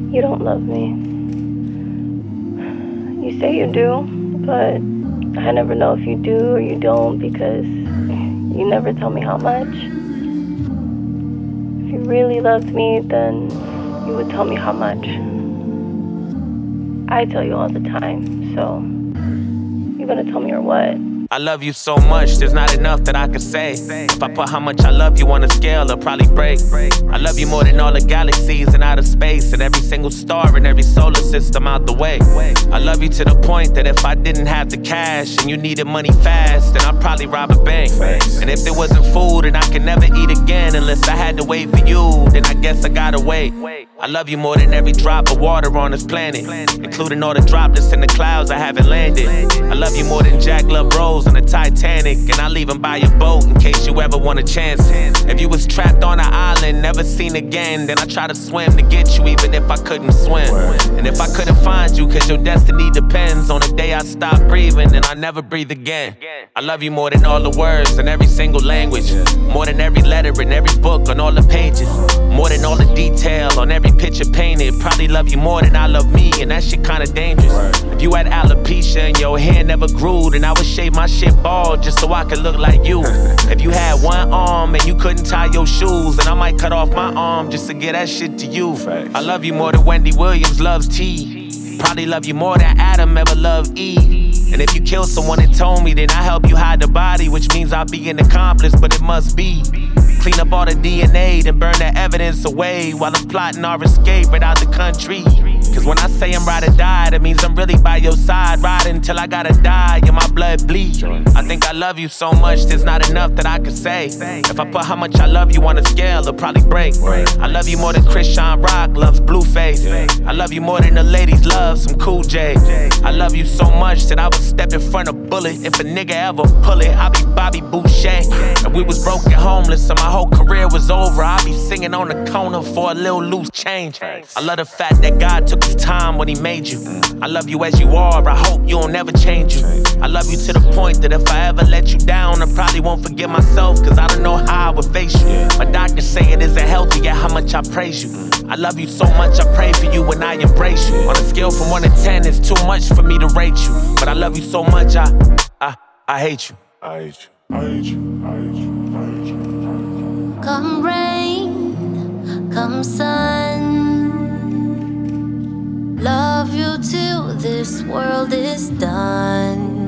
You don't love me. You say you do, but I never know if you do or you don't because you never tell me how much. If you really loved me, then you would tell me how much. I tell you all the time, so you gonna tell me or what? I love you so much, there's not enough that I could say. If I put how much I love you on a scale, it'll probably break. I love you more than all the galaxies and outer space, and every single star in every solar system out the way. I love you to the point that if I didn't have the cash and you needed money fast, then I'd probably rob a bank. And if there wasn't food and I could never eat again unless I had to wait for you, then I guess I gotta wait. I love you more than every drop of water on this planet, including all the droplets in the clouds I haven't landed. I love you more than Jack Love Rose on the Titanic, and I'll even buy your boat in case you ever want a chance. If you was trapped on an island, never seen again, then I try to swim to get you even if I couldn't swim. And if I couldn't find you, cause your destiny depends on the day I stop breathing and I never breathe again. I love you more than all the words in every single language, more than every letter in every book on all the pages, more than all the detail on every picture painted. Probably love you more than I love me, and that shit kinda dangerous. If you had alopecia and your hair never grew, then I would shave my shit bald just so I could look like you. If you had one arm and you couldn't tie your shoes, then I might cut off my arm just to get that shit to you. I love you more than Wendy Williams loves tea. Probably love you more than Adam ever loved Eve. And if you kill someone and told me, then I help you hide the body, which means I'll be an accomplice, but it must be. Clean up all the DNA, then burn the evidence away while I'm plotting our escape right out the country. Cause when I say I'm ride or die, that means I'm really by your side, riding until I gotta die and my blood bleed. I think I love you so much, there's not enough that I could say. If I put how much I love you on a scale, it'll probably break. I love you more than Christian Rock loves Blueface. I love you more than the ladies love some Cool J. I love you so much that I would step in front of Bullet. If a nigga ever pull it, I'll be Bobby Boucher. If we was broke and homeless and my whole career was over, I'll be singing on the corner for a little loose change. I love the fact that God took his time when he made you. I love you as you are, I hope you'll never change you. I love you to the point that if I ever let you down, I probably won't forgive myself, cause I don't know how I would face you. My doctors say it isn't healthy, yet how much I praise you. I love you so much, I pray for you and I embrace you. On a scale from 1 to 10, it's too much for me to rate you. But I love you so much, I hate you. I hate you, I hate you, I hate you, I hate you. Come rain, come sun, love you till this world is done.